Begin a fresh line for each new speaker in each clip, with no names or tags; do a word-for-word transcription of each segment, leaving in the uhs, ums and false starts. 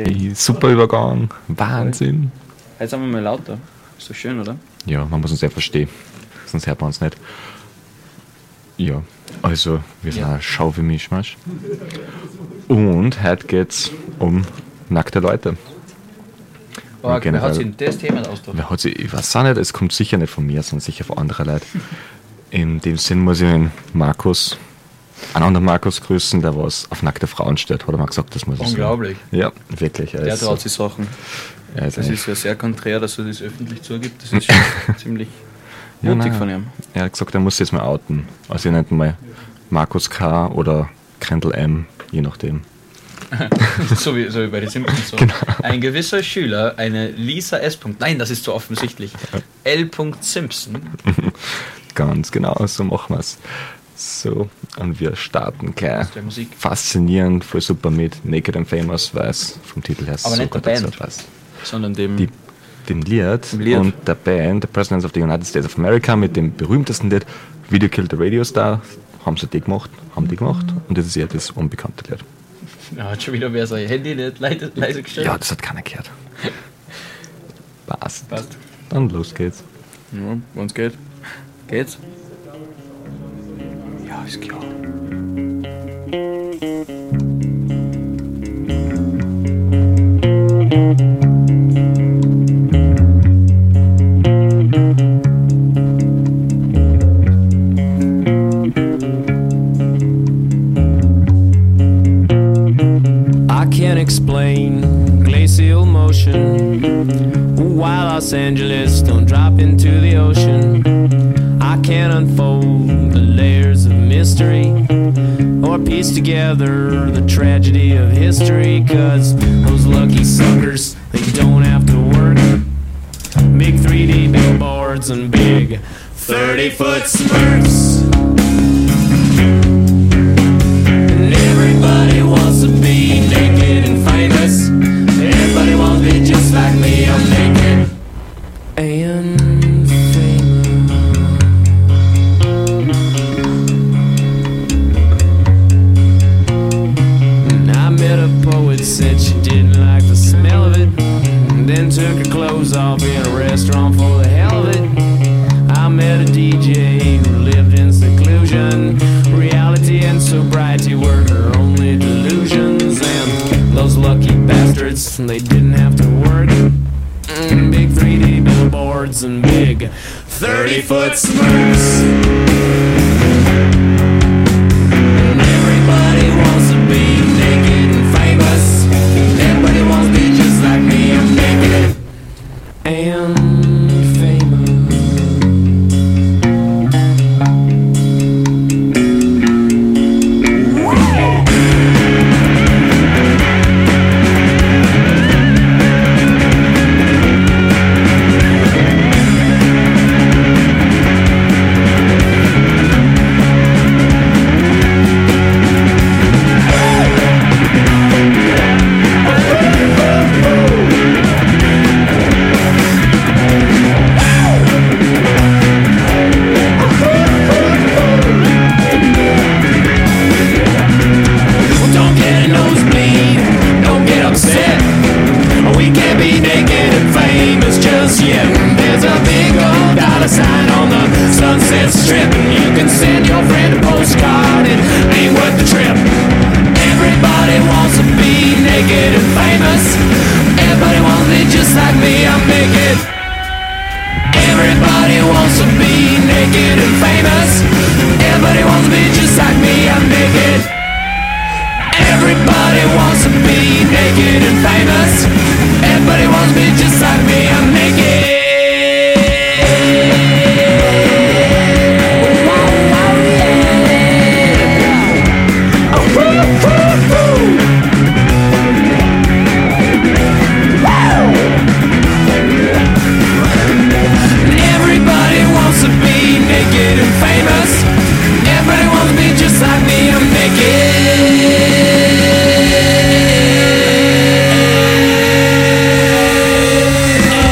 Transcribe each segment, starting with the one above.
Hey, super Übergang. Wahnsinn.
Jetzt sind wir mal lauter. Ist doch schön, oder?
Ja, man muss uns ja verstehen. Sonst hört man uns nicht. Ja, also wir sind
Ja.
ein Schau für Mischmasch. Und heute geht's um nackte Leute.
Oh, wer
generell-
hat sich denn das Thema ausgedacht?
Wer hat sie, ich weiß auch nicht, es kommt sicher nicht von mir, sondern sicher von anderen Leuten. In dem Sinn muss ich den Markus, einen anderen Markus grüßen, der was auf nackte Frauen steht, hat er mal gesagt, das muss ich
Unglaublich.
sagen. Ja, wirklich. Er
Der
ist,
traut sich Sachen.
er ist
Das
eigentlich-
ist ja sehr konträr, dass er das öffentlich zugibt. Das ist schon ziemlich
Ja,
mutig
nein.
von ihm.
Er hat gesagt, er muss sich jetzt mal outen. Also ich nenne ihn mal Markus K. oder Krendel M, je nachdem.
so, wie, so wie bei den Simpsons. So.
Genau.
Ein gewisser Schüler, eine Lisa S. Nein, das ist zu offensichtlich. L. Simpson.
Ganz genau, so machen wir es. So, und wir starten gleich.
Der Musik.
Faszinierend, voll super mit Naked and Famous, weil es vom Titel her
Aber
so
nicht der
gut dazu
Band.
passt.
Sondern dem.
Die, dem Lied,
Dem Lied.
und der Band, The Presidents of the United States of America, mit dem berühmtesten Lied Video Killed the Radio Star, haben sie die gemacht, haben die gemacht, und das ist ja das unbekannte Lied.
Ja, hat schon wieder wer sein Handy nicht leise, leise gestellt.
Ja, das hat keiner gehört. Passt.
Passt.
Dann los geht's.
Ja, wenn's geht. Geht's? Ja, ist klar.
I can't explain glacial motion. Why Los Angeles don't drop into the ocean. I can't unfold the layers of mystery or piece together the tragedy of history. Cause those lucky suckers, they don't have to work. Big three D billboards and big thirty foot spurts. And everybody wants to be naked and famous. Everybody wants to be just like me. I'm naked and famous. And I met a poet, said she didn't like the smell of it. And then took her clothes off in a restaurant for the hell of it. I met a D J who lived in seclusion. Reality and sobriety were her only delusions. And those lucky bastards, they didn't have to work. Mm, big three D billboards and big thirty foot smurfs. And everybody wants to be naked and famous. Everybody wants to be just like me. I'm naked and famous. Don't get a nosebleed, don't get upset. We can't be naked and famous just yet. There's a big old dollar sign on the Sunset Strip, and you can send your friend a postcard. It ain't worth the trip. Everybody wants to be naked and famous. Everybody wants to be just like me. I'm naked. Everybody wants to be naked and famous. Everybody wants to be just like me. I'm naked. Everybody wants to be naked and famous. Everybody wants to be just like me. I'm naked. Oh, woo, woo, woo. Everybody wants to be naked and famous. Everybody wants to be just like me. I'm naked.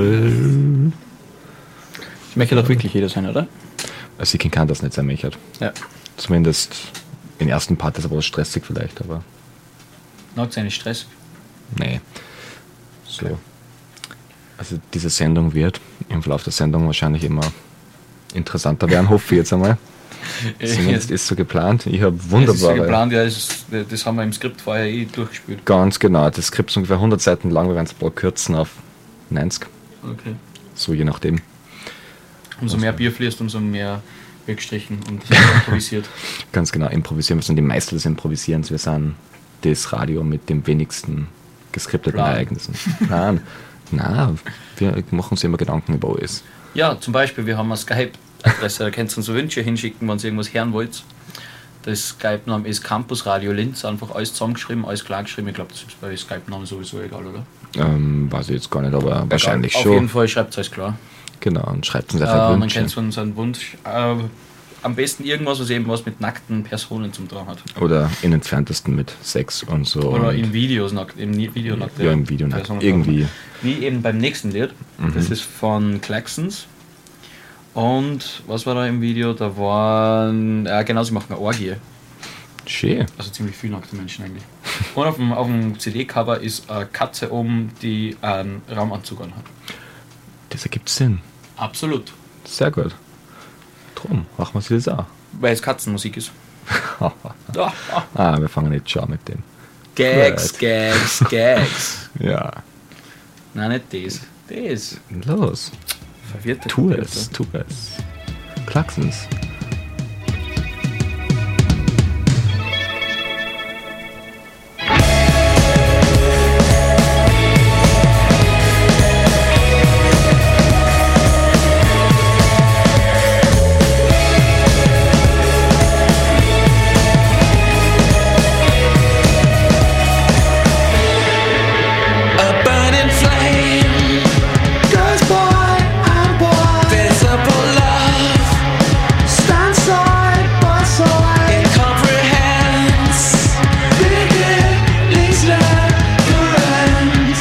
April.
Das möchte doch wirklich jeder sein, oder?
Also ich kann das nicht sein, Michael.
Ja.
Zumindest im ersten Part ist aber was stressig vielleicht, aber
Mag es eigentlich Stress?
nee. So. Also diese Sendung wird im Verlauf der Sendung wahrscheinlich immer interessanter werden, hoffe ich jetzt einmal. Zumindest ist so geplant. Ich habe
Das ist so
wunderbare,
geplant, ja, das, ist, das haben wir im Skript vorher eh durchgespielt.
ganz genau, das Skript ist ungefähr hundert Seiten lang, wir werden es ein paar kürzen auf neunzig,
Okay.
so je nachdem.
Umso mehr Bier fließt, umso mehr weggestrichen und improvisiert.
Ganz genau, improvisieren. Wir sind die Meister des Improvisierens. Wir sind das Radio mit dem wenigsten geskripteten
Plan.
Ereignissen. Nein, nein, wir machen uns immer Gedanken über alles.
Ja, zum Beispiel, wir haben eine Skype-Adresse, da könnt ihr uns so Wünsche hinschicken, wenn ihr irgendwas hören wollt. Das Skype-Name ist Campus Radio Linz, einfach alles zusammengeschrieben, alles klar geschrieben. Ich glaube, das ist bei Skype-Namen sowieso egal, oder?
Ähm, weiß ich jetzt gar nicht, aber wahrscheinlich
Auf
schon.
jeden Fall schreibt es alles klar.
Genau, und schreibt uns
Äh,
einfach
man
Wünsche.
kennt so unseren Wunsch. Äh, am besten irgendwas, was eben was mit nackten Personen zum Tun hat.
Oder in entferntesten mit Sex und so.
Oder
und
in Videos nackt, im Ni- Video nackt.
ja, im Video nackt.
Personen
Irgendwie.
tun. Wie eben beim nächsten Lied. Das ist von Klaxons. Und was war da im Video? Da waren, ja genau, sie machen eine Orgie.
Schön.
Also ziemlich viel nackte Menschen eigentlich. Und auf dem, auf dem C D-Cover ist eine Katze oben, die einen Raumanzug anhat.
Das ergibt Sinn.
Absolut.
Sehr gut. Drum, machen wir sie das auch.
Weil es Katzenmusik ist. Ja, ah.
Ah, wir fangen jetzt schon mit dem.
Gags,
Gut.
Gags, Gags.
Ja,
Nein, nicht das. Das.
los.
Verwirrte
Tu
Verwirrte.
es, tu es. Klaxens.
A burning flame goes boy and boy. Visible love stands side by side. It comprehends beginnings never end.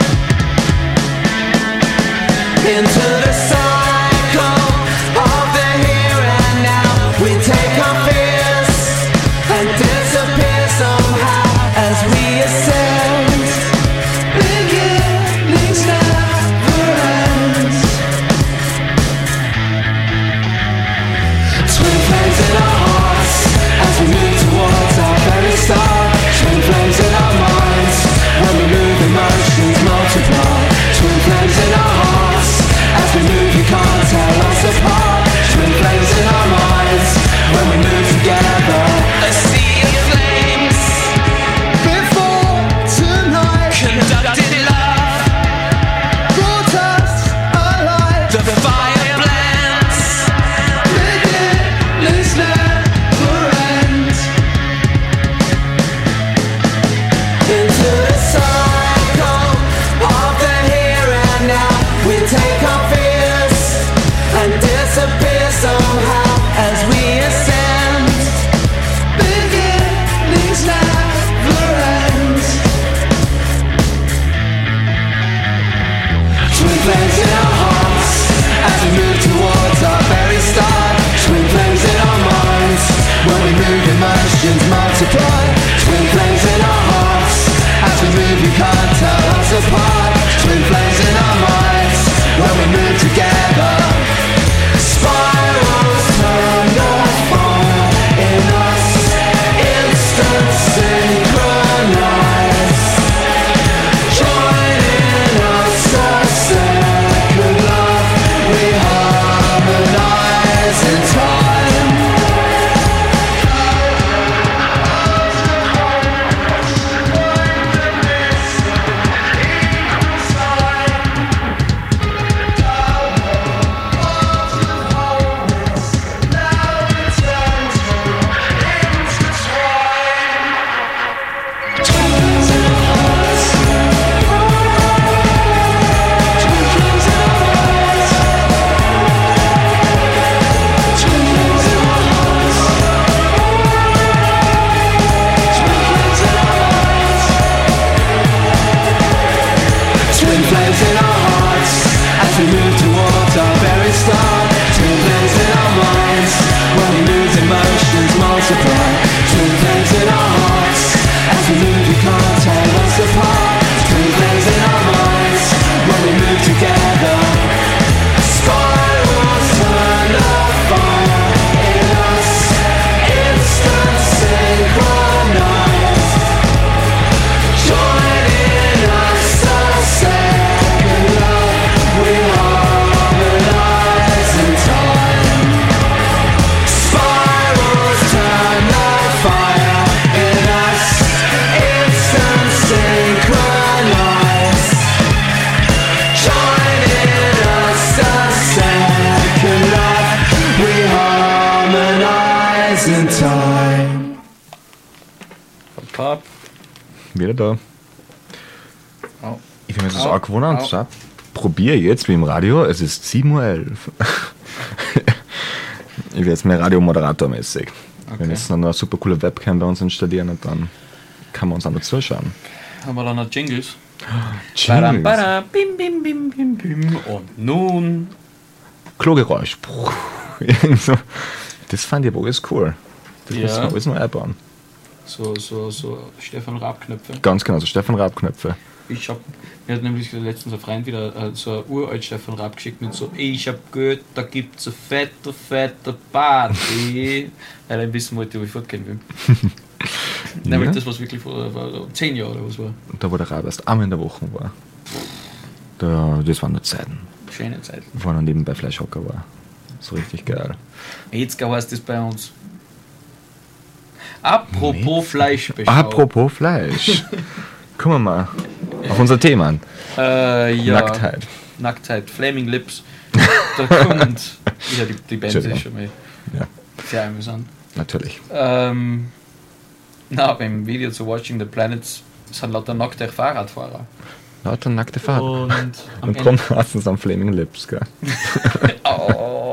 Into the cycle of the here and now, we take our fears and disappear somehow as we ascend. Beginnings never end. Twin flames in our hearts as we move towards our very start. Twin flames in our minds when we move, emotions multiply. Twin flames in our hearts as we
Pop.
Wieder da.
Au.
Ich bin mir das
Au.
auch gewohnt.
Au.
Schau, probier jetzt wie im Radio, es ist sieben Uhr elf. Ich werde jetzt mehr Radiomoderator-mäßig.
Okay.
Wenn jetzt noch eine super coole Webcam bei uns installieren, dann kann man uns auch noch zuschauen.
Haben wir dann noch Jingles?
Jingles.
Badam, bim, bim, bim, bim, bim. Und nun.
Klogeräusch. Irgend so. Das fand ich aber alles cool. Das
Ja.
müssen wir alles noch einbauen.
So, so, so Stefan Raab-Knöpfe.
Ganz genau, so Stefan Raab-Knöpfe.
Ich hab, mir hat nämlich letztens ein Freund wieder äh, so ein uralt Stefan Raab geschickt mit so, ich hab gehört, da gibt's eine fette, fette Party. Weil er wissen wollte, wo ich fortgehen will. Nämlich
Ja.
das, was wirklich vor vor zehn Jahren oder was war.
Und da, wo der Raab erst einmal in der Woche war. Da, das waren nur Zeiten.
Schöne Zeit.
Wo er noch nebenbei Fleischhocker war. So richtig geil.
Jetzt heißt das bei uns. Apropos Fleischbeschau.
Apropos Fleisch. Gucken wir mal auf unser Thema an.
Äh, ja.
Nacktheit.
Nacktheit. Flaming Lips. Da kommt. Ja, die, die Band
Entschuldigung.
ist schon mal
Ja,
sehr amüsant.
natürlich.
Ähm, na, beim Video zu Watching the Planets sind lauter nackte Fahrradfahrer.
Lauter nackte Fahrer.
Und am
Und
Ende.
kommt meistens am Flaming Lips, gell?
Oh,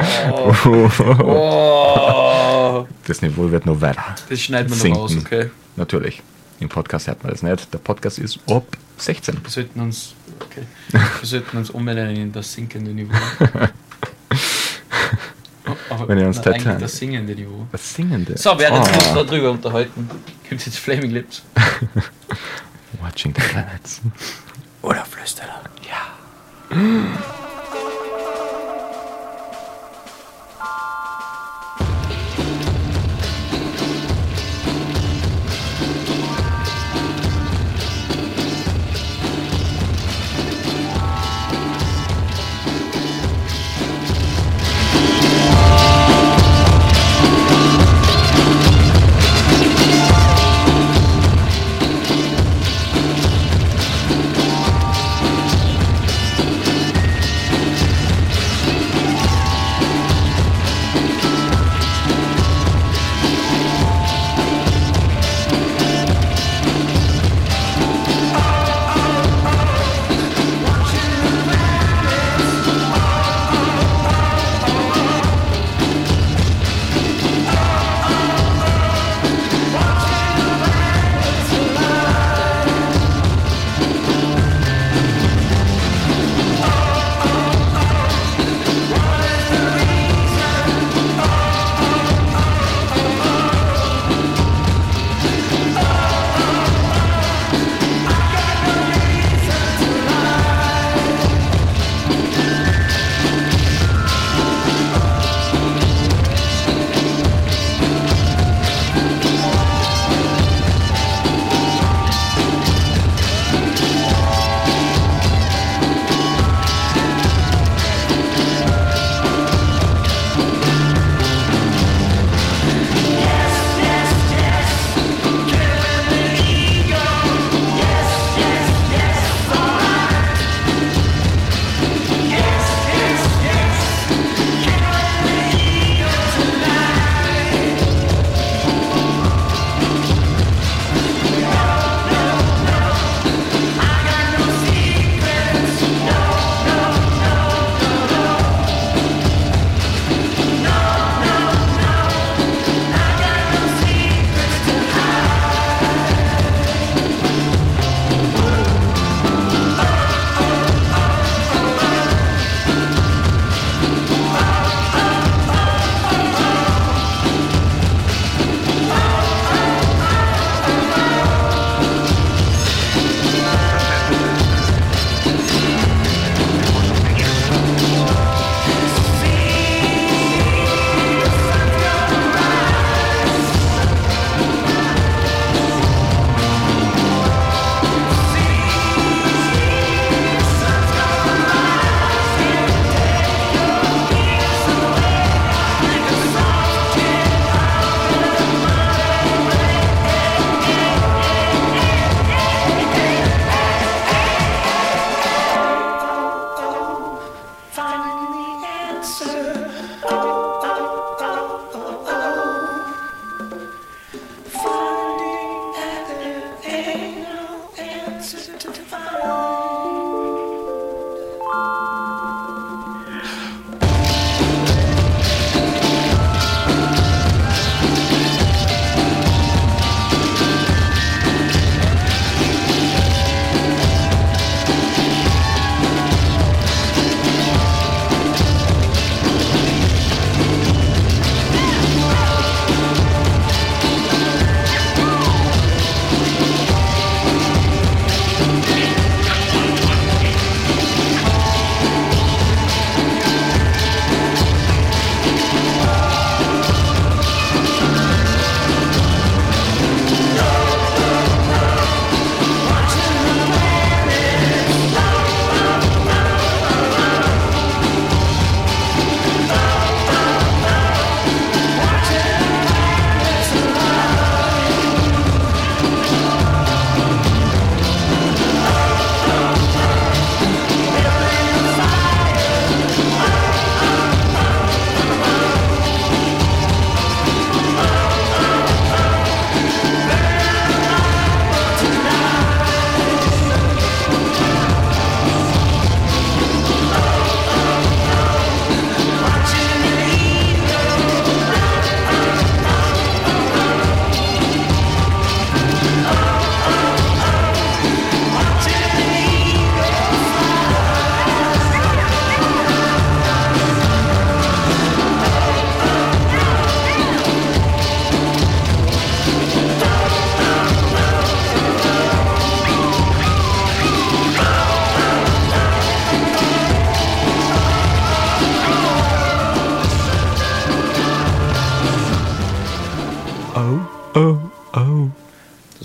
oh,
Das Niveau wird nur weiter.
das schneidet man noch
Sinken.
raus, okay?
Natürlich. Im Podcast hört man das nicht. Der Podcast ist ab sechzehn.
Wir sollten uns, okay. Wir sollten uns umbenennen in das sinkende Niveau. Aber
Wenn ihr uns
nein,
Titanic-
eigentlich das singende Niveau.
Das Singende.
So, während wir uns
Oh.
darüber unterhalten, gibt es jetzt Flaming Lips.
Watching the Planets.
Oder Flüsterer. Ja.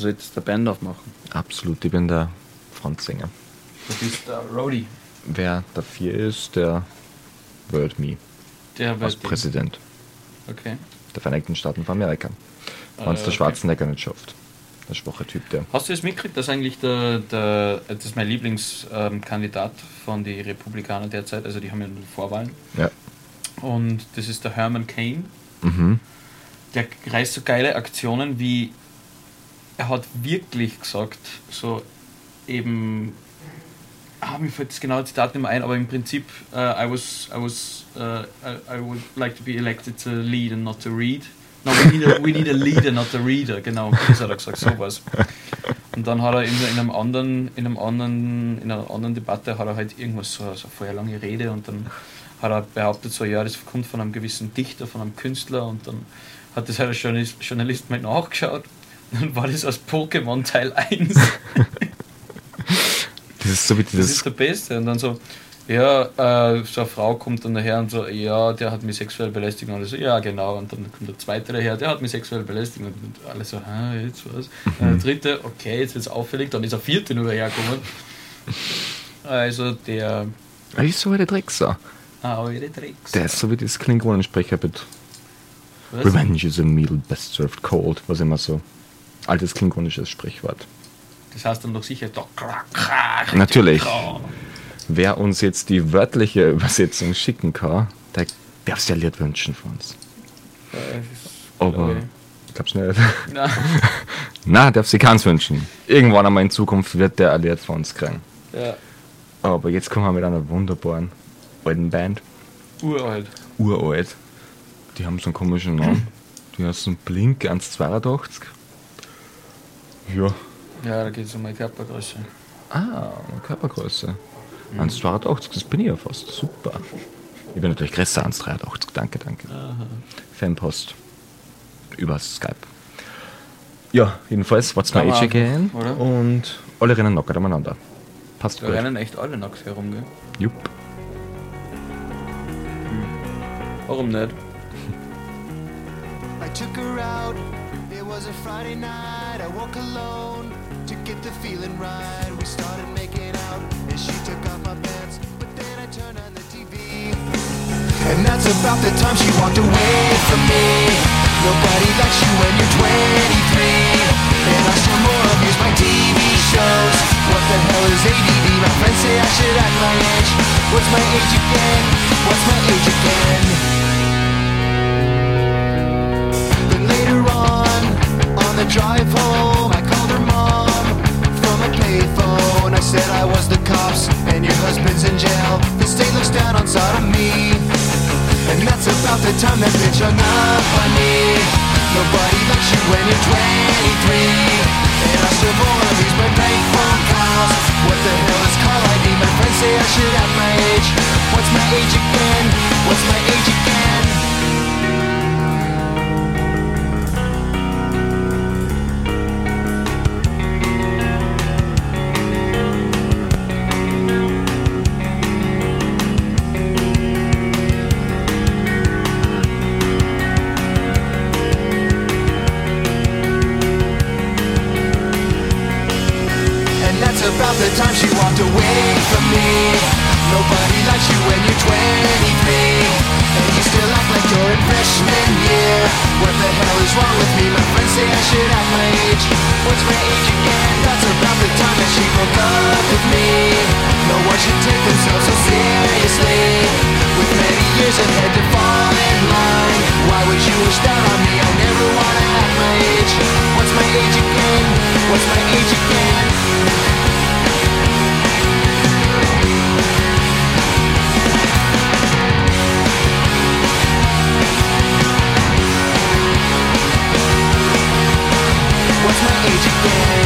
solltest eine Band aufmachen.
Absolut, ich bin der Frontsänger.
Du bist der Roadie.
Wer dafür ist, der World Me.
Der
als
wird
Präsident
Okay.
der Vereinigten Staaten von Amerika. Wenn es
Äh,
der Schwarzenegger nicht schafft. Der schwache Typ, der.
Hast du das mitgekriegt, dass eigentlich der, der das ist mein Lieblingskandidat von den Republikanern derzeit, also die haben ja nur Vorwahlen.
Ja.
Und das ist der Herman Cain.
Mhm.
Der reißt so geile Aktionen wie, er hat wirklich gesagt, so eben, ah, mir fällt das genaue Zitat nicht mehr ein, aber im Prinzip, uh, I was, I was, uh, I, I would like to be elected to lead and not to read. No, we need a, we need a leader, not a reader, genau, das hat er gesagt, sowas. Und dann hat er in, in einem anderen, in einem anderen, in einer anderen Debatte hat er halt irgendwas, so, so eine vorher lange Rede und dann hat er behauptet, so ja, das kommt von einem gewissen Dichter, von einem Künstler und dann hat das halt ein Journalist, Journalist mal nachgeschaut und dann war das aus Pokémon Teil eins.
Das ist so wie
Das
dieses.
ist der Beste. Und dann so, ja, äh, so eine Frau kommt dann daher und so, ja, der hat mich sexuell belästigt. Und alle so, ja, genau. Und dann kommt der zweite daher, der hat mich sexuell belästigt. Und alle so, hä, jetzt was? Mhm. Und der dritte, okay, jetzt wird es auffällig. Dann ist der vierte nur dahergekommen. Also der.
Er ist so wie der Drecksau.
Ah, eure Tricks.
Der ist so wie das Klingonensprecher mit
Was?
Revenge is a meal best served cold, was immer so altes klingonisches Sprichwort.
Das heißt dann doch sicher, da,
Natürlich. Wer uns jetzt die wörtliche Übersetzung schicken kann, der darf sich ein Lied wünschen von uns. Aber ich glaub's nicht.
Nein.
Nein, darf sich keins wünschen. Irgendwann einmal in Zukunft wird der ein Lied von uns kriegen.
Ja,
Aber jetzt kommen wir mit einer wunderbaren alten Band.
uralt.
Uralt. Die haben so einen komischen Namen. Die heißen Blink eins zweiundachtzig. Ja.
Ja, da geht es um meine Körpergröße.
Ah, Körpergröße. Mhm. eins zweiundachtzig, das bin ich ja fast. Super. Ich bin natürlich größer eins dreiundachtzig. Danke, danke.
Aha.
Fanpost. Über Skype. Ja, jedenfalls, what's my
Kann man
age
einfach,
again?
oder?
Und alle rennen nackert umeinander. Passt
Da
gut.
rennen echt alle nackt herum, gell?
Jupp.
Warum nicht?
I took her out, it was a Friday night. I woke alone to get the feeling right. We started making out and she took off my pants, but then I turned on the T V. And that's about the time she walked away from me. Nobody likes you when you're twenty-three. And I still more abuse my T V shows. What the hell is A D D? My friends say I should act my age. What's my age again? What's my age again? Later on, on the drive home, I called her mom from a payphone. I said I was the cops and your husband's in jail. The state looks down on sodomy. And that's about the time that bitch hung up on me. Nobody likes you when you're twenty-three. And I still more of these my bank phone calls. What the hell is call I D? My friends say I should have my age. What's my age again? What's my age again? About the time she walked away from me. Nobody likes you when you're twenty-three. And you still act like you're in freshman year. What the hell is wrong with me? My friends say I should act my age. What's my age again? That's about the time that she broke up with me. No one should take themselves so seriously. With many years ahead to fall in line. Why would you wish that on me? I never wanna act my age. What's my age again? What's my age again? What's my age again?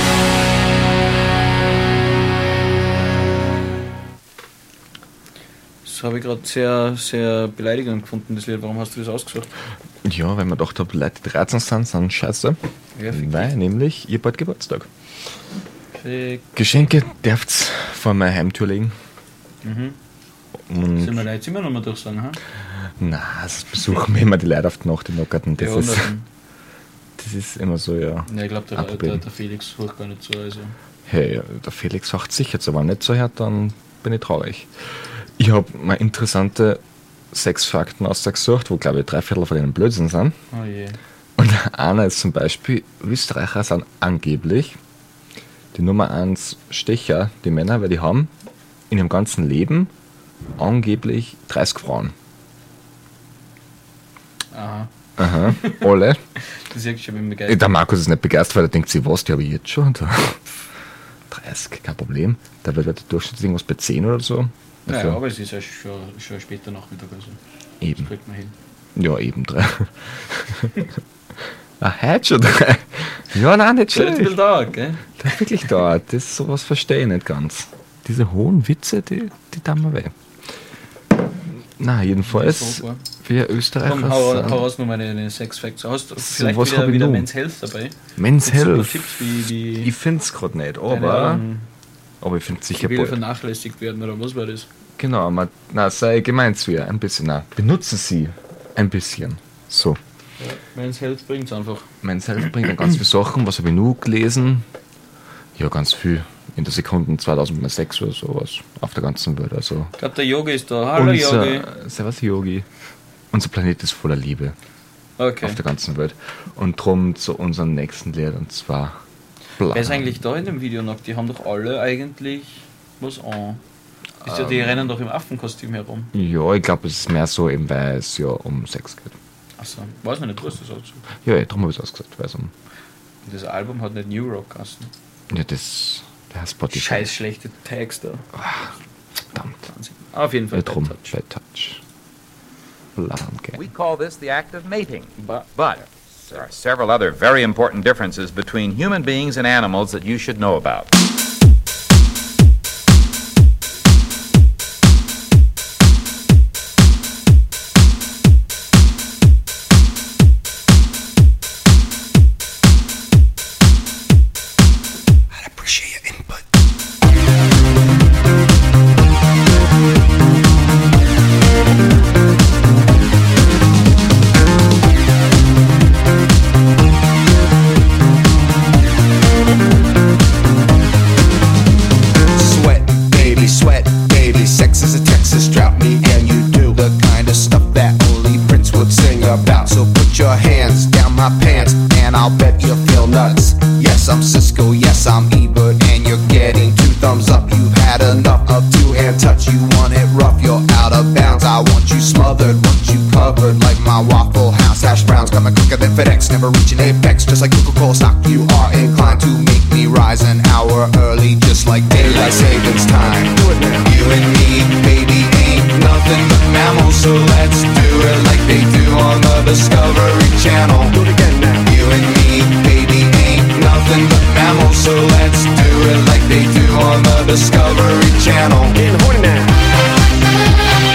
Das habe ich gerade sehr, sehr beleidigend gefunden, das Lied. Warum hast du das ausgesucht?
Ja, weil man gedacht habe, Leute, die dreizehn sind, sind scheiße.
Ja, fick
weil
dich.
nämlich ihr bald Geburtstag.
Fick.
Geschenke dürft vor meine Heimtür legen.
Mhm.
Und
Sind wir da jetzt immer noch mal durchsagen, ha?
na, das besuchen wir immer die Leute auf die Nacht in Nockerten. Das
Ja,
ist,
dann-
das ist immer so, ja.
Ja, ich glaube, der, der, der Felix hört gar nicht so. Also.
Hey, der Felix hört sicher zu, wenn er nicht so hört, dann bin ich traurig. Ich habe mal interessante sechs Fakten ausgesucht, wo, glaube ich, drei Viertel von denen Blödsinn sind.
Oh je.
Und einer ist zum Beispiel, Österreicher sind angeblich die Nummer eins Stecher, die Männer, weil die haben in ihrem ganzen Leben angeblich dreißig Frauen.
Aha.
Aha, alle.
Das ist schon begeistert.
Der Markus ist nicht begeistert, weil er denkt sich, was, die habe ich jetzt schon. dreißig, kein Problem. Da wird der Durchschnitt irgendwas bei zehn oder so.
Naja,
also,
aber es ist ja schon, schon später Nachmittag. Also.
Eben.
Das kriegt man hin.
Ja, eben drei. Ah, heute schon drei. Ja, nein, nicht schlecht.
Das dauert, gell?
Das hat wirklich dauert. Das sowas verstehe ich nicht ganz. Diese hohen Witze, die, die tun mir weh. Na, jedenfalls,
So
wir Österreicher
Komm, hau,
sind...
hau raus noch mal eine Sex Facts. Hast du
So,
vielleicht
was hab
wieder,
ich
wieder
noch?
Men's Health dabei?
Men's
Mit super
Health.
Tipps, wie, wie
Ich finde es gerade nicht,
deine
aber,
Augen
aber ich finde es sicher
will
bald.
vernachlässigt werden, oder was war das?
Genau, man, na, sei gemeint zu ihr, ein bisschen. Na, benutzen sie ein bisschen. So.
Ja, Men's Health bringt es einfach.
Men's Health bringt dann ganz viele Sachen. Was habe ich nur gelesen? Ja, ganz viel. In der Sekunde zweitausendsechs oder sowas. Auf der ganzen Welt. Also
Ich glaube, der Yogi ist da. Hallo Yogi.
unser, servus Yogi. Unser Planet ist voller Liebe.
Okay.
Auf der ganzen Welt. Und drum zu unserem nächsten Lied, und zwar
Wer ist eigentlich da in dem Video noch? Die haben doch alle eigentlich was an. Ist ja, die
Ähm.
rennen doch im Affenkostüm herum.
Ja, ich glaube, es ist mehr so, eben, weil es ja um Sex geht.
Achso, weiß noch nicht, du hast das auch so.
Ja, ja darum habe ich es ausgesagt. Weil es um,
Und das Album hat nicht New Rock geheißen.
ja, das, der heißt Spotify.
Scheiß schlechte Tags da.
Verdammt.
Wahnsinn. Auf jeden Fall.
Ja, drum,
Bad Touch.
Bad Touch. Blood on Gang.
We call this the act of mating.
Ba-
But there are several other very important differences between human beings and animals that you should know about.
I'd appreciate your input. Sweat, baby, sweat, baby. Sex is a Texas drought. Me and you do the kind of stuff that only Prince would sing about. So put your hands down my pants, and I'll bet you feel nuts. Yes, I'm Cisco. Yes, I'm Ebert, and you're getting two thumbs up. You've had enough of two-hand touch. You want it rough, you're out of bounds. I want you smothered, want you covered like my Waffle House hash browns. Coming quicker than FedEx, never reaching apex. Just like Coca-Cola stock, you are inclined to make me rise an hour early, just like daylight savings time. You and me, baby, ain't nothing but mammals, so let's do it like they do on the Discovery Channel. Do it again now. You and me, baby, ain't nothing but mammals, so let's do it like they do on the Discovery Channel. Getting horny now.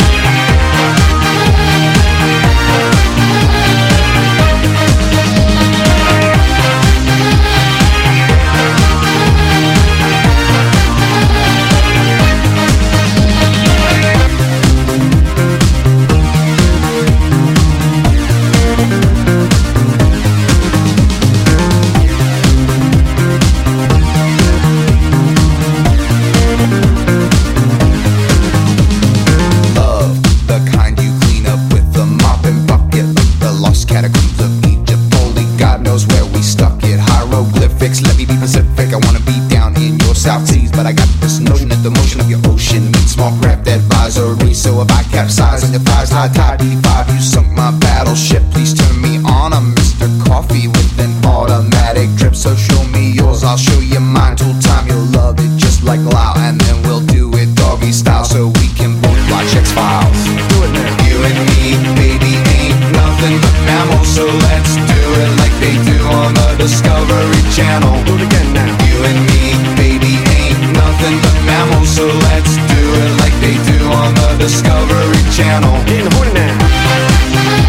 Love, the kind you clean up with the mop and bucket, like the lost catacombs of Egypt. Only God knows where we stuck it. Hieroglyphics, let me be Pacific. I wanna be down in your South Seas, but I got this notion that the motion of your ocean meets small craft advisory. So if I capsize on your thighs, high tide D five, you sunk my battleship. Please turn me on. I'm Mister Coffee with an automatic drip. So show me yours, I'll show you mine. Till time you'll love it just like Lao, and then we'll do it doggy style so we can both watch X-Files. Do it now. You and me, baby, ain't nothing but mammals, so let's do it like they do on the Discovery Channel. Do it again now. You and me, baby, ain't nothing but mammals, so let's do it like they do on the Discovery Channel. Getting horny now.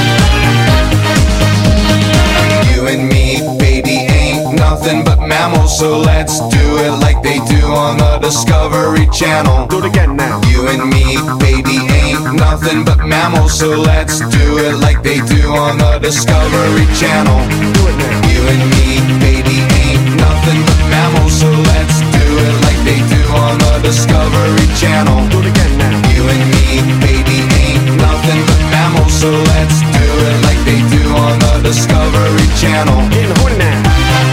You and me, baby, ain't nothing but mammals, so let's do it like they do on the Discovery Channel.
Do it again now.
You and me, baby, ain't nothing but mammals, so let's do it like they do on the Discovery Channel.
Do it now.
You and me, baby, ain't nothing but mammals, so let's do it like they do on the Discovery Channel.
Do it again now.
You and me, baby, ain't nothing but mammals, so let's do it like they do on the Discovery Channel.
Getting horny now.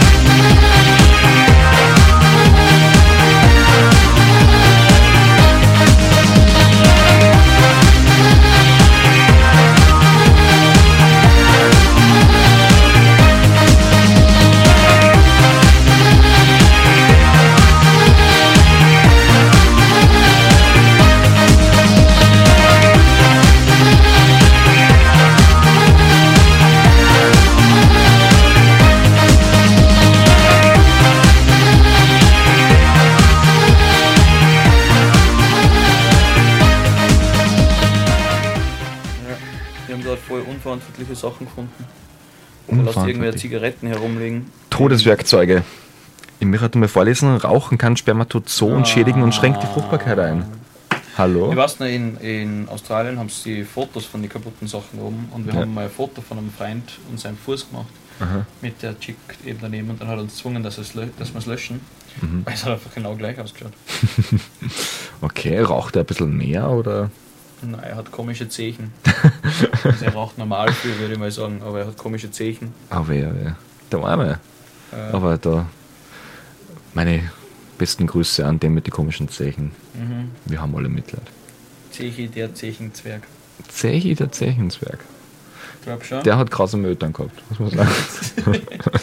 unverantwortliche Sachen gefunden. Da lässt irgendwer Zigaretten herumliegen.
Todeswerkzeuge. Ich möchte mal vorlesen, Rauchen kann Spermatozoen ah. schädigen und schränkt die Fruchtbarkeit ein. Hallo?
Ich weiß noch, in, in Australien haben sie Fotos von den kaputten Sachen oben und wir ja. haben mal ein Foto von einem Freund und seinem Fuß gemacht. Aha. Mit der Chick eben daneben und dann hat er uns gezwungen, dass, dass wir es löschen. Mhm. Weil es hat einfach genau gleich ausgeschaut.
Okay, raucht er ein bisschen mehr oder?
Nein, er hat komische Zeichen. Also er raucht normal viel, würde ich mal sagen, aber er hat komische Zeichen.
Aber ja, ja. Der Arme. Ja. Aber da meine besten Grüße an den mit den komischen Zeichen. Mhm. Wir haben alle Mitleid.
Zechi, der Zeichenzwerg.
Zechi, der Zeichenzwerg.
Ich glaub schon.
Der hat krasse Eltern gehabt, muss man sagen.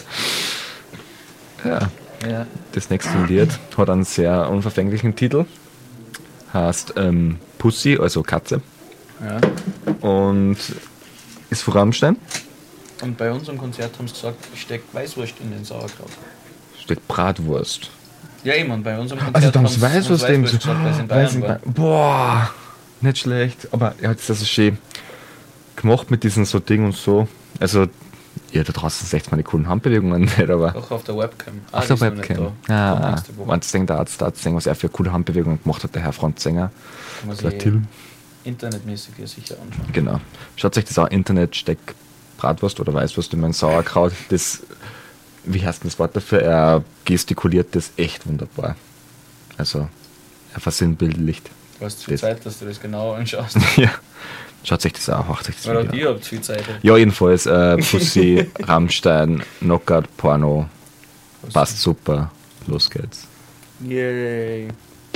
ja. ja. Das nächste Lied hat einen sehr unverfänglichen Titel. Heißt ähm, Pussy, also Katze.
Ja.
Und ist von Rammstein.
Und bei unserem Konzert haben sie gesagt, steckt Weißwurst in den Sauerkraut.
Steckt Bratwurst.
Ja, eben, und bei unserem
Also
Konzert
da haben sie Weißwurst,
Weißwurst gesagt, weil sie in Bayern war.
Boah, nicht schlecht. Aber er hat das schön gemacht mit diesen so Dingen und so. Also, ja, da draußen seht man die coolen Handbewegungen nicht, aber...
Auch auf der Webcam.
Ah, auf der Webcam. Ah, wenn du denkst, da hat sehen, was er für coole Handbewegungen gemacht hat, der Herr Frontsänger.
Kann man sich internetmäßig ja sicher anschauen.
Genau. Schaut euch das auch Internet, steckt Bratwurst oder Weißwurst in mein Sauerkraut. Das, wie heißt denn das Wort dafür? Er gestikuliert das echt wunderbar. Also, er versinnbildlicht.
Du hast viel das. Zeit, dass du das genau anschaust.
Ja. Schaut sich das auch, macht euch das
Oder Video. Ihr habt viel Zeit.
Ja, jedenfalls, äh, Pussy, Rammstein, Knockout, Porno, Pussy. Passt super, los geht's.
Yay.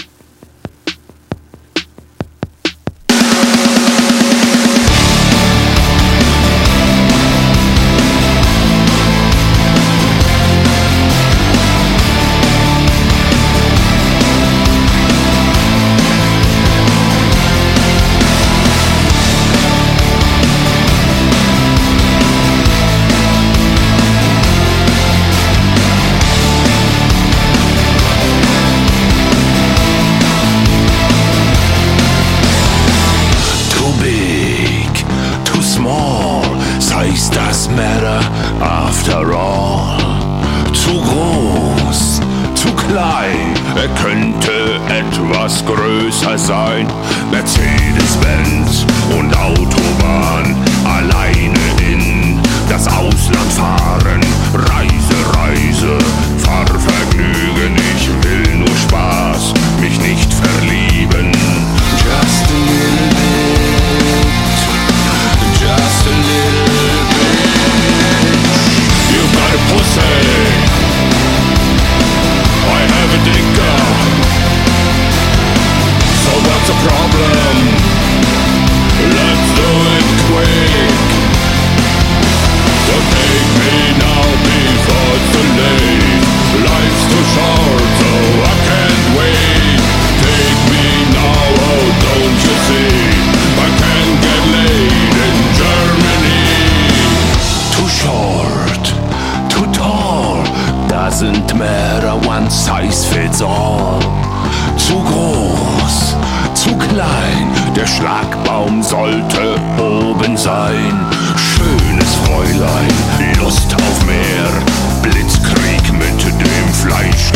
Sein, Mercedes-Benz und Autobahn, alleine in das Ausland fahren, Reise, Reise, Fahrvergnügen, ich will nur Spaß, mich nicht verlieben. Just a little bit, just a little bit. You got a pussy, I have a dicker. So what's the problem? Let's do it quick. Don't take me now before it's too late. Life's too short, so I can't wait. Take me now, oh don't you see? I can't get laid in Germany. Too short, too tall, doesn't matter, one size fits all. Zu groß, zu klein, der Schlagbaum sollte oben sein. Schönes Fräulein, Lust auf mehr, Blitzkrieg mit dem Fleisch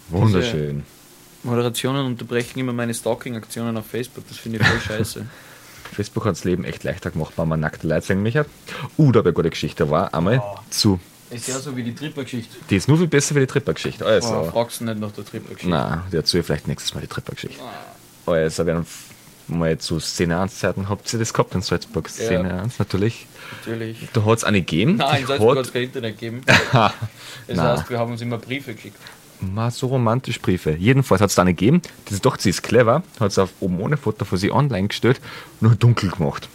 Wunderschön.
Moderationen unterbrechen immer meine Stalking-Aktionen auf Facebook. Das finde ich voll scheiße.
Facebook hat das Leben echt leichter gemacht, wenn man nackte Leute sehen mich hat. Uh, da habe ich eine gute Geschichte. War einmal
Oh.
zu.
Ist ja so wie die Tripper-Geschichte.
Die ist nur viel besser wie die Tripper-Geschichte. Also,
Oh, fragst du nicht nach der Tripper-Geschichte?
nein, die erzähle ich vielleicht nächstes Mal die Tripper-Geschichte. Also, wir haben mal zu Szene eins Zeiten, habt ihr das gehabt in Salzburg? Szene
Ja.
eins, natürlich.
Natürlich.
Da hat es eine gegeben.
Nein, in
die
Salzburg hat
hat-
es kein Internet gegeben.
Ha,
Das
nein.
heißt, wir haben uns immer Briefe geschickt.
Mal so romantisch Briefe. Jedenfalls hat es da eine gegeben, die dachte, sie ist clever, hat es auf oben ohne Foto von sie online gestellt, nur dunkel gemacht.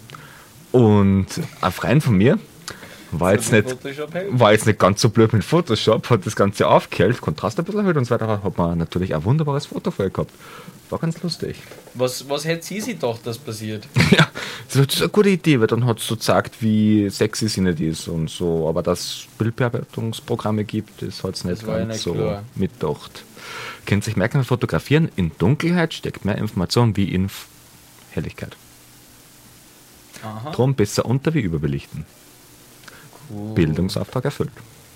Und ein Freund von mir war jetzt,
Also
nicht,
Photoshop helfen.
war jetzt nicht ganz so blöd mit Photoshop, hat das Ganze aufgehellt, Kontrast ein bisschen erhöht und so weiter, hat man natürlich ein wunderbares Foto vorher gehabt. War ganz lustig.
Was, was hätte sie sich gedacht, dass passiert?
Ja, das ist eine gute Idee, weil dann hat es so gezeigt, wie sexy sie nicht ist und so. Aber dass es Bildbearbeitungsprogramme gibt, das hat es nicht
Das war ja
ganz
nicht
so
klar.
mitgedacht. Könnt sich merken, fotografieren in Dunkelheit steckt mehr Information wie in F- Helligkeit.
Aha.
Drum besser unter wie überbelichten.
Cool.
Bildungsauftrag erfüllt.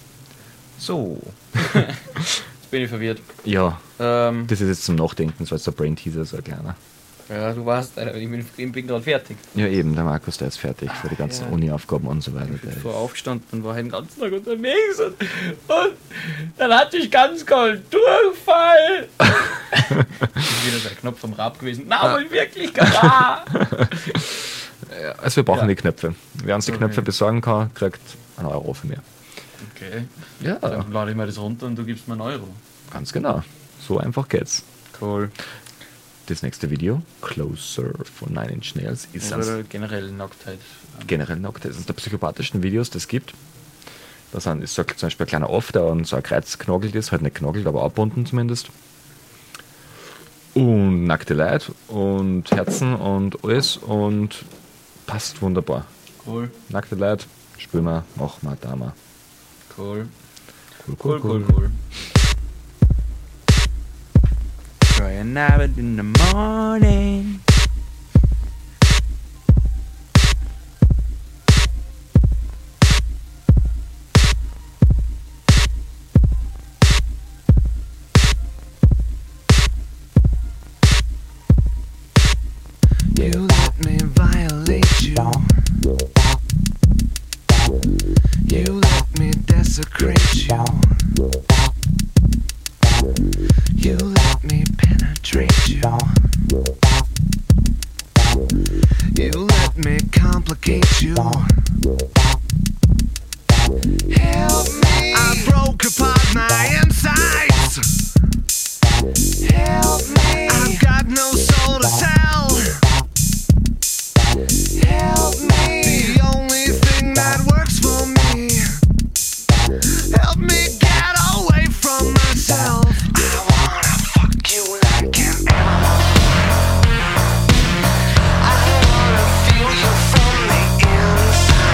So.
Jetzt bin ich verwirrt.
Ja,
Ähm,
das ist jetzt zum Nachdenken, so als der Brain-Teaser, so ein kleiner.
ja, du warst, äh, ich bin, ich bin gerade fertig.
Ja, eben, der Markus, der ist fertig für die ganzen
ja.
Uni-Aufgaben und so weiter.
Ich bin
Der
vorher aufgestanden und war den ganzen Tag unterwegs und, und dann hatte ich ganz kalt Durchfall. ist wieder der Knopf vom Rab gewesen. Na, aber wirklich gar.
Also wir brauchen
Ja.
die Knöpfe. Wer uns die
Okay.
Knöpfe besorgen kann, kriegt einen Euro von mir.
Okay,
Ja,
dann lade ich mir das runter und du gibst mir einen Euro.
ganz genau. So einfach geht's.
Cool.
Das nächste Video, Closer von Nine Inch Nails, ist eins
Oder generell Nacktheit.
generell nackt. Das ist eines der psychopathischen Videos, das es gibt. Da sind, ist so zum Beispiel ein kleiner Off, der an so ein Kreuz knogelt ist, halt nicht knogelt, aber abbunden zumindest. Und nackte Leute und Herzen und alles und passt wunderbar.
Cool,
Nackte Leute, spüren wir, machen wir, da wir.
cool.
Cool,
Cool, cool, cool. Try and have it in the morning.
You let me violate you. You let me desecrate you. You let me penetrate you. You let me complicate you. Help me. I broke apart my insides. Help me. I've got no soul to tell. Help me. The only thing that works for me. Help me get away from myself. I wanna fuck you like an animal. I wanna feel you from the inside.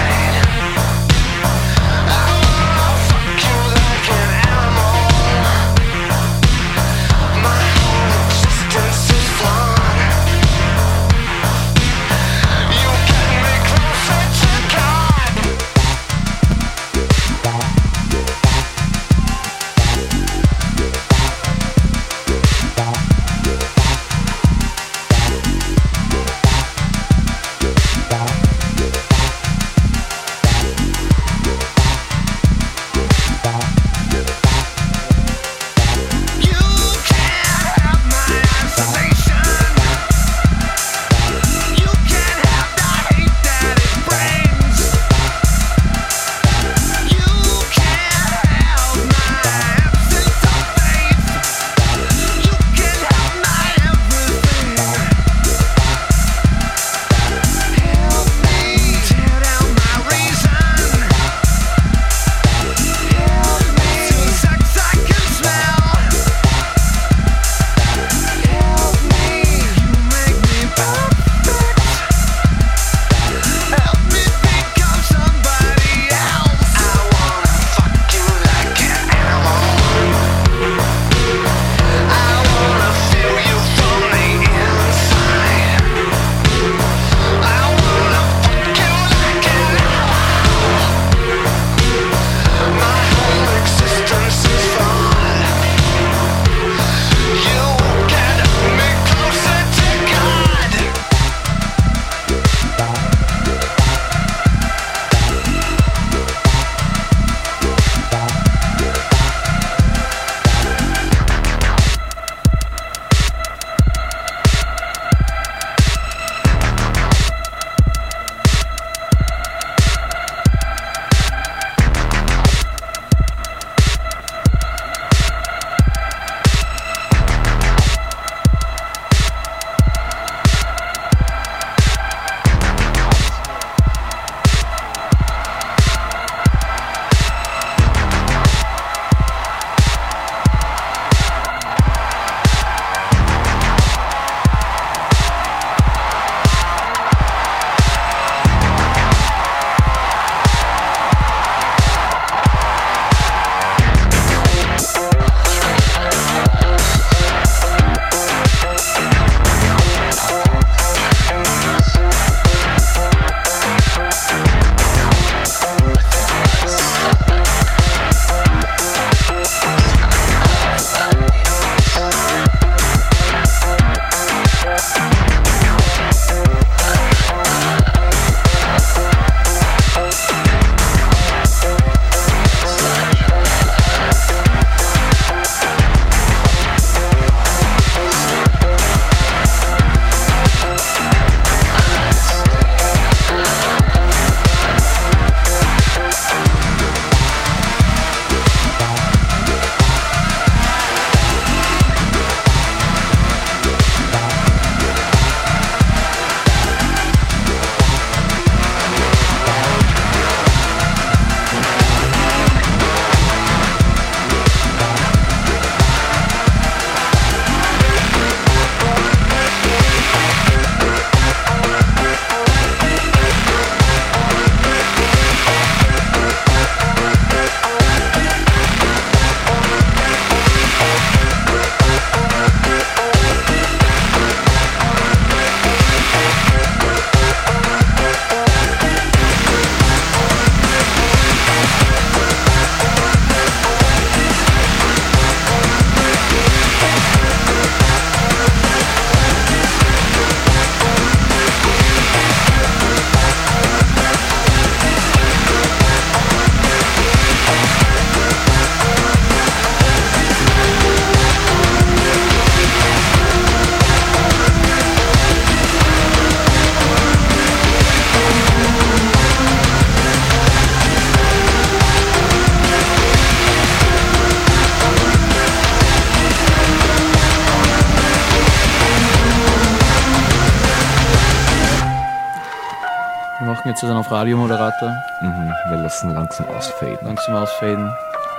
machen jetzt einen auf Radiomoderator.
Mhm, wir lassen langsam ausfaden.
Langsam ausfaden.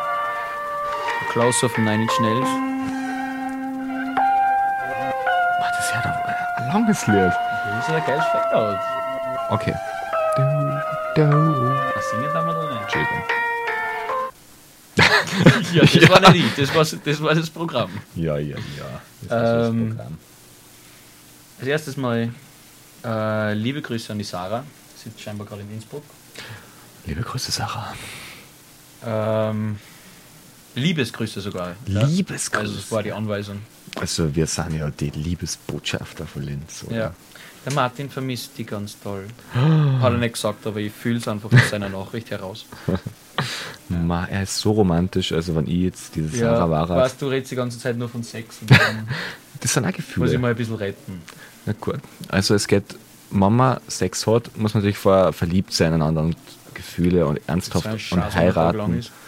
Close auf Nine Inch Nails.
Ah, das ist ja doch ein langes Lied.
Das ist ja ein geiles Fade-Out.
Okay. Du, du.
Was singen wir da nicht?
Entschuldigung.
Ja, das war nicht ich, das war das, war das Programm.
Ja, ja, ja. Das
Ähm,
ist das Programm.
Als erstes mal äh, liebe Grüße an die Sarah. Sie sitzt scheinbar gerade in Innsbruck.
Liebe Grüße, Sarah.
Ähm, Liebesgrüße sogar.
Liebesgrüße.
Also das war die Anweisung.
Also wir sind ja die Liebesbotschafter von Linz, oder?
Ja. Der Martin vermisst die ganz toll. Hat er nicht gesagt, aber ich fühle es einfach aus seiner Nachricht heraus.
Ma, er ist so romantisch, also wenn ich jetzt diese
Ja,
Sarah war.
weißt du, redest die ganze Zeit nur von Sex. Und dann
Das sind auch
muss ich
Gefühle.
mal ein bisschen retten.
Na gut. Also es geht, wenn man Sex hat, muss man natürlich vorher verliebt sein ineinander und Gefühle und ernsthaft
Das
und
ist ein Scheiß, wenn ein Tag lang
heiraten.
ist.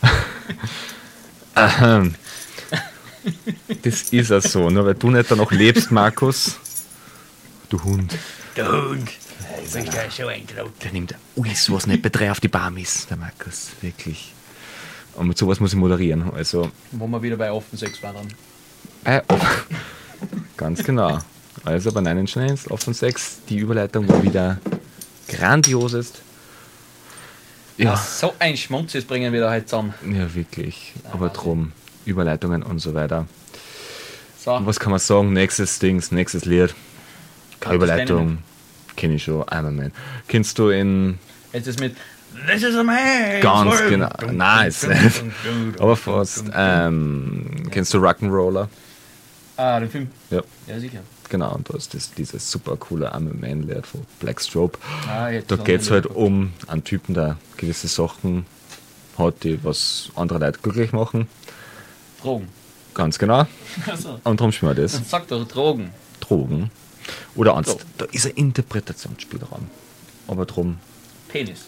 Ahem. Das ist ja so, nur weil du nicht da noch lebst, Markus. Du Hund.
Der Hund. Ich bin da schon eingetraut.
Der nimmt alles, was nicht betrifft, auf die Barmis, der Markus. Wirklich. Und mit sowas muss ich moderieren. Also,
Wo wir wieder bei offen Sex waren.
äh, oh. Ganz genau. Also bei Nine Inch Nails, offen sechs, die Überleitung war wieder grandiosest. Ja,
So ein Schmunz, jetzt bringen wir da heute zusammen.
ja wirklich. Aber drum, Überleitungen und so weiter.
So,
Und was kann man sagen? Nächstes Dings, nächstes Lied. Keine
Das
Überleitung. Kenne ich schon. Iron Man. Kennst du in
jetzt ist mit This is a man.
ganz genau. Nice. Aber fast. Ähm, kennst du Rock'n'Roller?
Ah, den Film.
Ja.
Ja, sicher.
Genau, und da ist das, dieses super coole Iron Man-Lied von Blackstrobe.
Ah, jetzt
Da
haben
geht es
wir
halt
wieder-
um einen Typen, der gewisse Sachen hat, die was andere Leute glücklich machen.
Drogen.
Ganz genau.
Also,
Und darum spielen wir das.
dann sag doch Drogen.
Drogen. Oder Angst.
So.
Da ist ein Interpretationsspielraum. Aber drum.
Penis.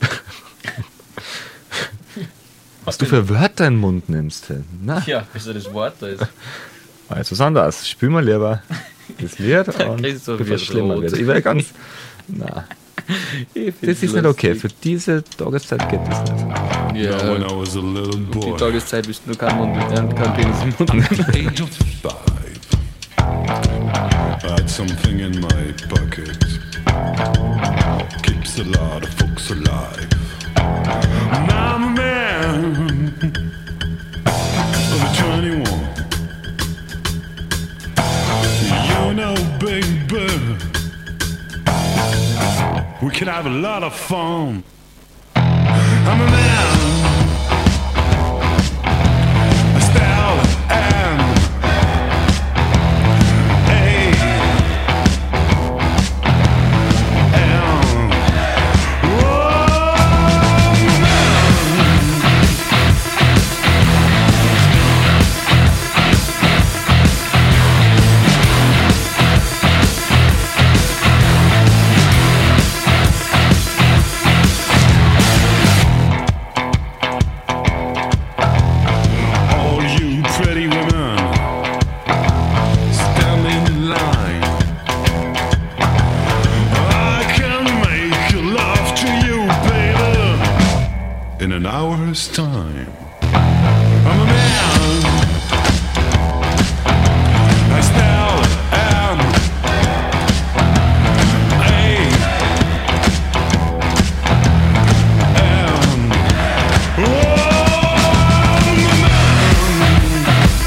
Was du für Wörter in den Mund nimmst. hey. Na,
Ja, bis er das Wort da ist.
also was anderes. Spiel mal lieber das Lied und
Christoph
bevor
wird
es schlimmer
rot.
wird. Ich werde ganz. Na, das ist nicht okay. Für diese Tageszeit geht das nicht.
Now when
Ja,
I was a little
die
boy,
Tageszeit bist du nur kein Mund, äh, kein Penis im Mund.
age of five, I had something in my pocket. Keeps a lot of folks alive. And I'm a man of twenty-one. You know, baby, we can have a lot of fun. I'm a man. A style and a and all you pretty women, stand in line. I can make love to you, baby, in an hour's time. I'm a man. I smell and a and oh, I'm a man.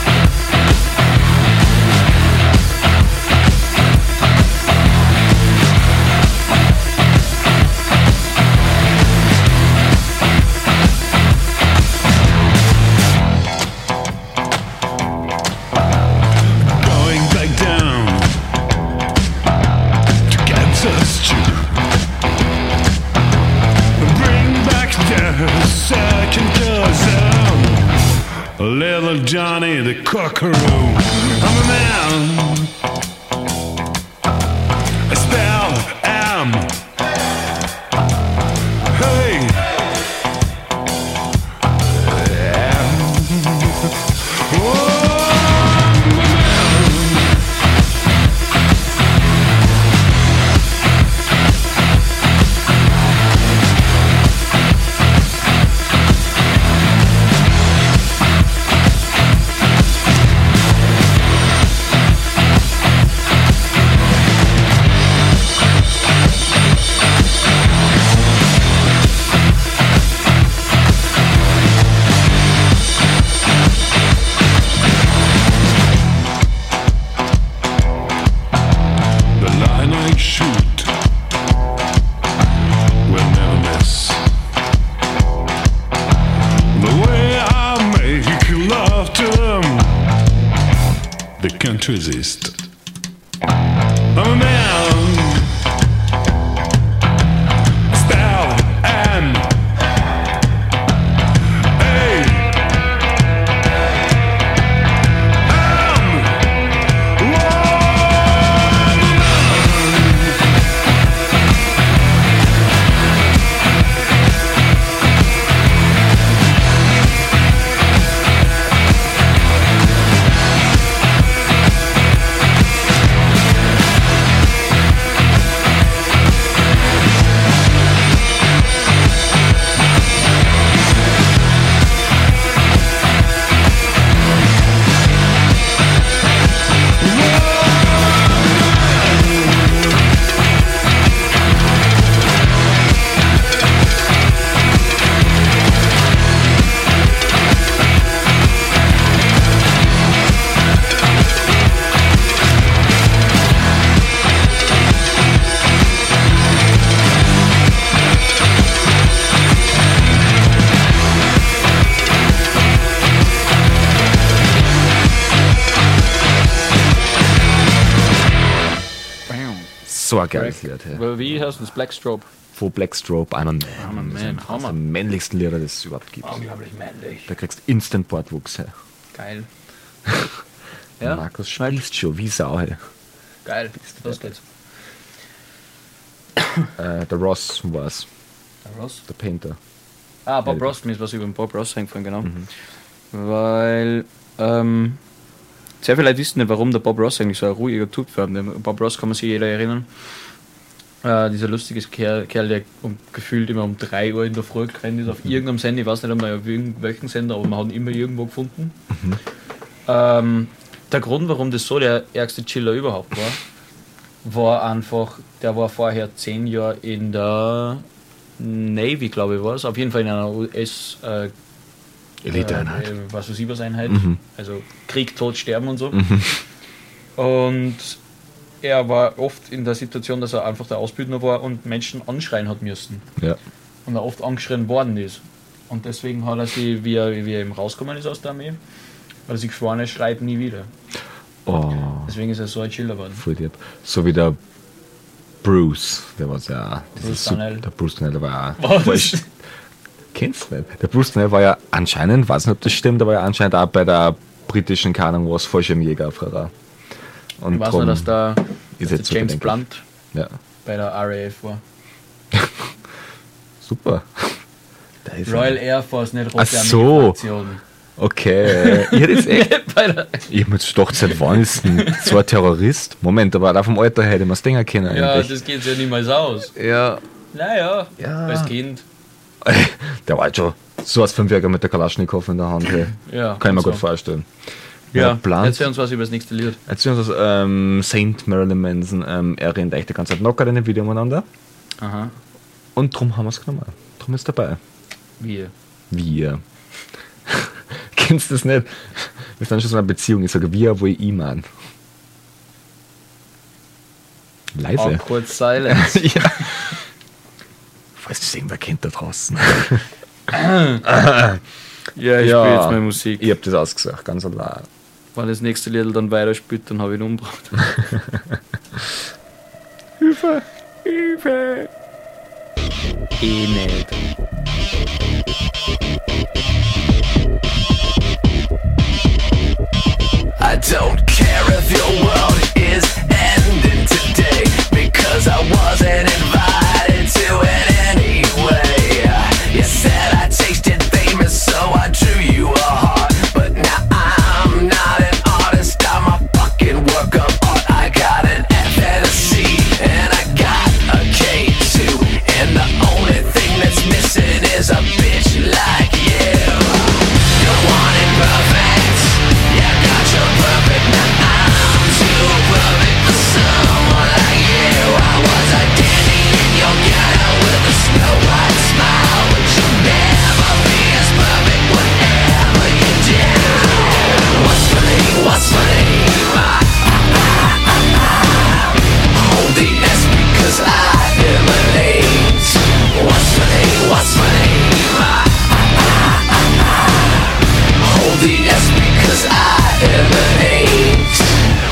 Going back down to Kansas, you bring back the second cousin, little Johnny the Cockaroo. I'm a man. I spell M. Hey. Oh, can't resist. I'm a man. Spell M A M.
So ein geiles Lied. Hey.
Wie heißt das? Blackstrobe?
Von Blackstrobe, I'm a Man.
I'm a Man,
Das ist
Hammer.
eines der männlichsten Lieder, das es überhaupt gibt.
Unglaublich männlich.
Da kriegst du instant Portwuchs. Hey.
Geil.
Ja? Markus spielst schon wie Sau. Hey.
Geil. Los geht's.
Äh, der Ross war's,
Der Ross?
der Painter.
Ah, Bob
Ja,
Ross, mir ist was über den Bob Ross eingefallen, genau.
Mhm.
Weil, ähm, sehr viele Leute wissen nicht, warum der Bob Ross eigentlich so ein ruhiger Typ war. Den Bob Ross kann man sich jeder erinnern. Äh, dieser lustige Kerl, Kerl, der um, gefühlt immer um drei Uhr in der Früh gerannt ist auf irgendeinem Sender, ich weiß nicht einmal auf irgendwelchen Sender, aber man hat ihn immer irgendwo gefunden.
Mhm.
Ähm, der Grund, warum das so der ärgste Chiller überhaupt war, war einfach, der war vorher zehn Jahre in der Navy, glaube ich, war es. Auf jeden Fall in einer U S äh,
Elite-Einheit.
Äh, was weiß ich was Einheit.
Mhm.
Also Krieg, Tod, Sterben und so.
Mhm.
Und er war oft in der Situation, dass er einfach der Ausbildner war und Menschen anschreien hat müssen.
Ja.
Und er oft angeschrien worden ist. Und deswegen hat er sich, wie er, wie er eben rausgekommen ist aus der Armee, hat er sich geschworen, er schreit nie wieder.
Oh,
Deswegen ist er so ein Chiller geworden.
voll lieb. So wie der Bruce, der war ja.
Bruce Darnell.
Der Bruce Darnell, der war ja.
Was?
voll- Kennst du nicht? Der Bruce Darnell war ja anscheinend, weiß nicht, ob das stimmt, aber war ja anscheinend auch bei der britischen, keine Ahnung was, Fallschirmjäger auf Radar. Und
Ich weiß
drum
nur, dass da
ist
dass
jetzt
der James
so
Blunt
Ja,
bei der R A F war.
super. Da ist
Royal
er.
Air Force, nicht
Ach
Rote
so.
Armee-Fraktion.
Okay, ich hätte jetzt echt.
Bei der
Ich hab mir jetzt gedacht, seit wann ist denn so ein Terrorist? Moment, aber auch vom Alter her hätte man es Dinger kennen
ja,
eigentlich.
das geht ja niemals aus.
Ja.
Naja,
Ja.
als Kind.
Der war halt schon so als Fünfjähriger mit der Kalaschnikow in der Hand. Hey.
Ja,
Kann ich mir
so.
gut vorstellen.
Ja,
Blunt.
erzähl uns was über das nächste Lied.
Erzähl uns was, ähm, Saint Marilyn Manson, ähm, er rennt echt die ganze Zeit knockert in dem Video umeinander.
Aha.
Und drum haben wir es genommen. Drum ist dabei.
Wie?
Wir. Kennst du das nicht? Wir sind schon so in einer Beziehung. Ich sage wir, wo ich ihn meine. Leise.
Awkward Silence.
Ja. Falls das irgendwer kennt da draußen.
Ja, ich
Ja.
spiele jetzt meine Musik.
Ich hab das ausgesucht, ganz allein.
Wenn das nächste Lied dann weiterspielt, dann habe ich ihn umgebracht.
Hilfe! Hilfe!
Eh nicht.
I don't care if your world is ending today, because I wasn't invited to it anyway. You said I tasted famous, so I drew you a heart, but now I'm not an artist, I'm a fucking work of art. I got an F and a C, and I got a K too, and the only thing that's missing is a bitch like you. You want it perfect, you got your perfect, now I'm too perfect for someone like you. I was a dandy in your ghetto with a snow white smile, but you'll never be as perfect whatever you do. What's my name, what's my name? I, I, I, I, hold the S because I emanate. What's my name, what's my name? I, I, I, I, hold the S because I emanate.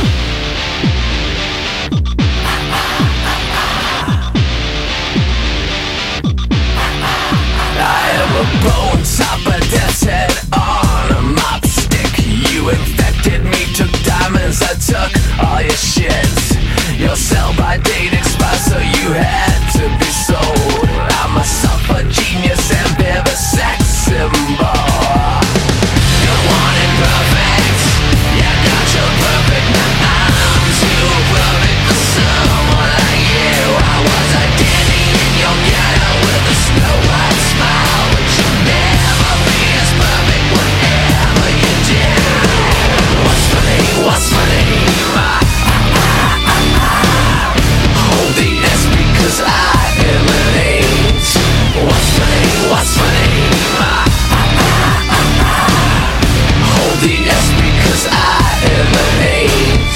the S because I emanate.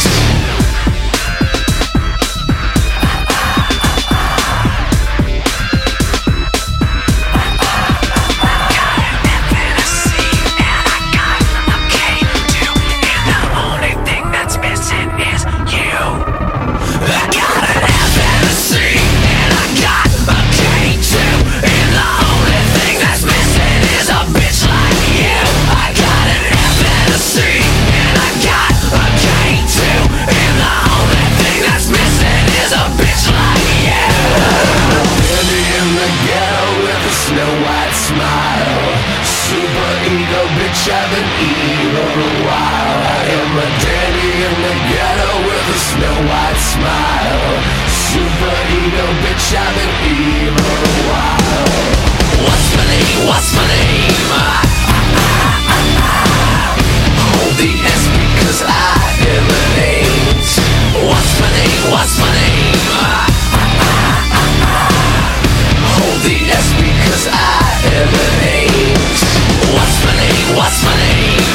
I've been evil a while. I am a dandy in the ghetto with a snow white smile. Super ego bitch, I've been evil a while. What's my name? What's my name? Hold the S because I emanate. What's my name? What's my name? Hold the S because I emanate. What's my name? What's my name?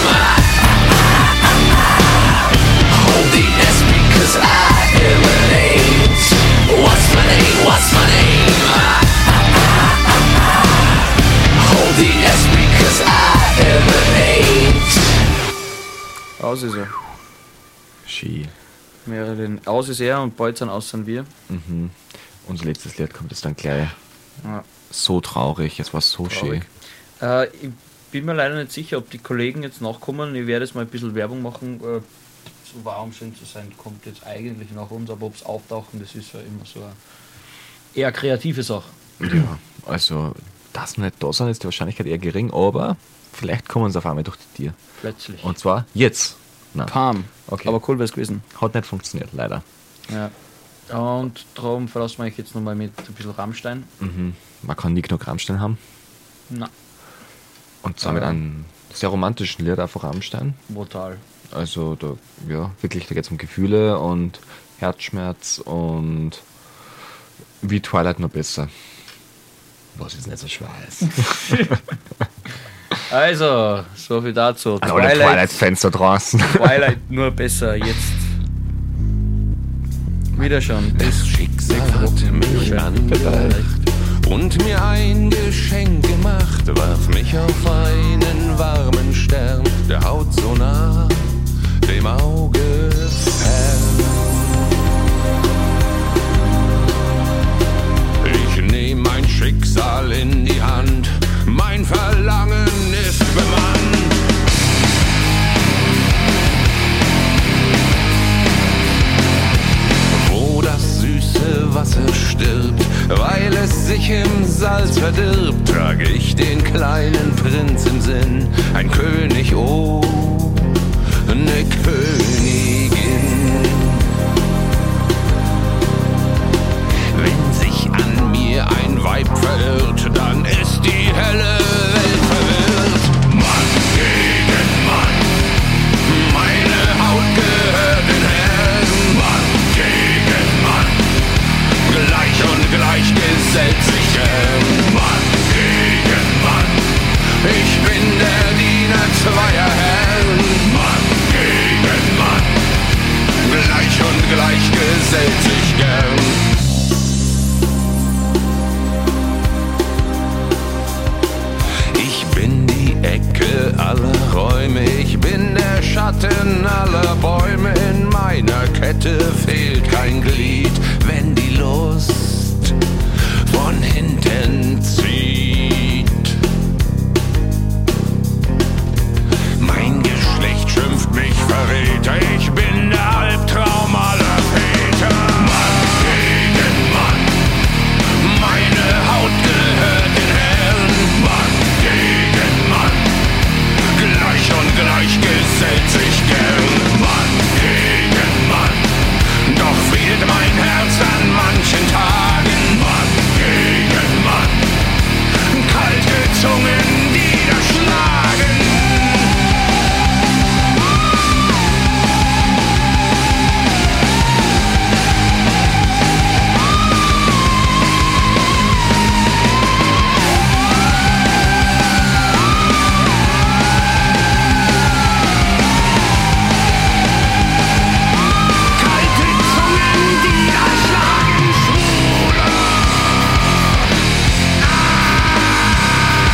Hold the S because I emanate. What's my name? What's my name? Hold the S because I emanate.
Aus ist er.
Ski.
Ja, den Aus ist er und bald sind aus sind wir.
Mhm. Unser letztes Lied kommt jetzt dann gleich.
Ja.
So traurig, es war so
Traurig.
schön.
Äh, ich bin mir leider nicht sicher, ob die Kollegen jetzt nachkommen. Ich werde jetzt mal ein bisschen Werbung machen. Äh, so warm schön zu sein, kommt jetzt eigentlich nach uns, aber ob es auftauchen, das ist ja immer so eine eher kreative Sache.
Ja, also, dass wir nicht da sind, ist die Wahrscheinlichkeit eher gering, aber vielleicht kommen sie auf einmal durch die Tür.
Plötzlich.
Und zwar jetzt. Nein,
Pam.
Okay.
Aber cool wäre es gewesen.
hat nicht funktioniert, leider.
Ja. Und darum verlassen wir euch jetzt nochmal mit ein bisschen Rammstein.
Mhm. Man kann nie genug Rammstein haben.
Na,
Und zwar mit einem sehr romantischen Lied auch von Rammstein.
brutal.
Also da, ja, wirklich, da geht es um Gefühle und Herzschmerz und wie Twilight noch besser. Was ist nicht so schwer ist.
Also, so viel dazu.
An alle Twilight-Fans da draußen.
Twilight nur besser. Jetzt wieder schon.
Das Schicksal hatte mich angedeiht und mir ein Geschenk gemacht, warf mich auf einen warmen Stern, der Haut so nah, dem Auge fern. Ich nehm mein Schicksal in die Hand, mein Verlangen ist bemannt. Wo das süße Wasser stirbt, weil es sich im Salz verdirbt, trage ich den kleinen Prinz im Sinn, ein König oben